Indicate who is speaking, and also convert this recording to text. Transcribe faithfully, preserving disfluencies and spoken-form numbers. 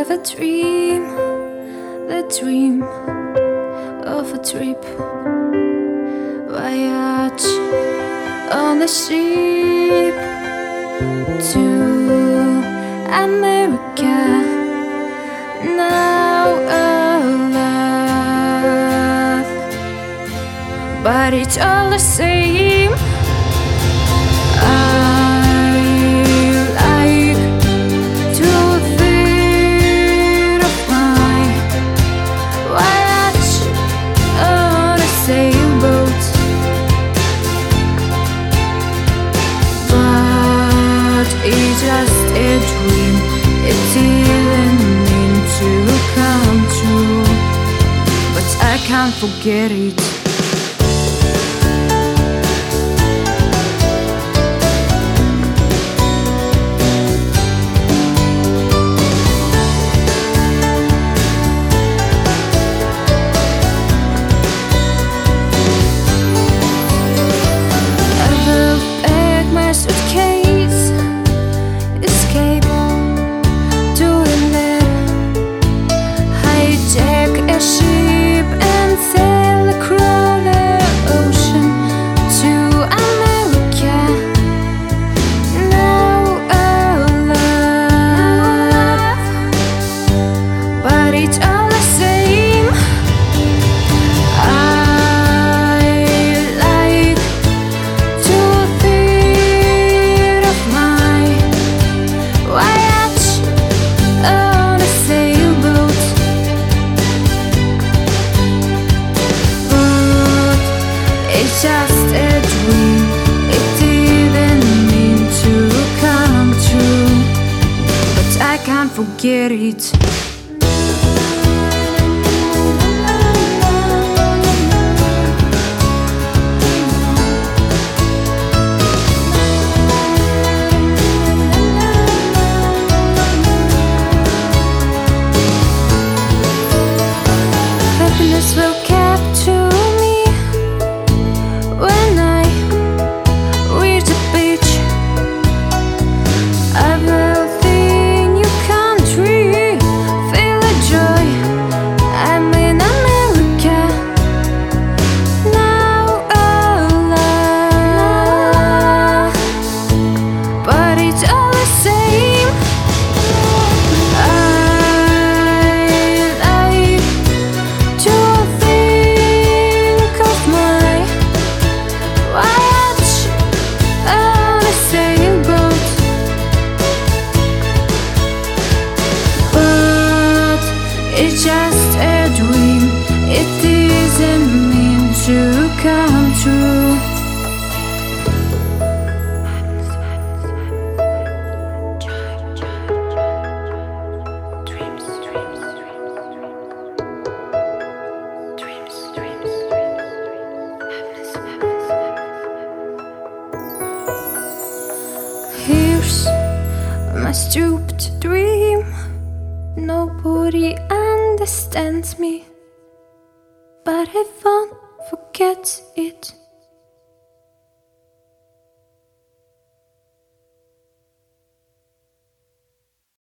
Speaker 1: have a dream, the dream of a trip, voyage on a ship to America. Now alive, but it's all the same. It's just a dream, it didn't mean to come true, but I can't forget it. I will pack my suitcase, escape to a land, hijack a ship and sail across the ocean to America. Now alive, but it's all the same. I like to think of my voyage on a sailboat, but it's just a dream, it didn't mean to come true, but I can't forget it. Happiness will capture me when I reach the beach. I will think you country, feel the joy. I'm in America, now alive, but it's all the same. I It's just a dream, it didn't mean to come true. Dreams, dreams, dreams, dreams, dreams, here's my stupid dream. Nobody understands me, but I won't forget it.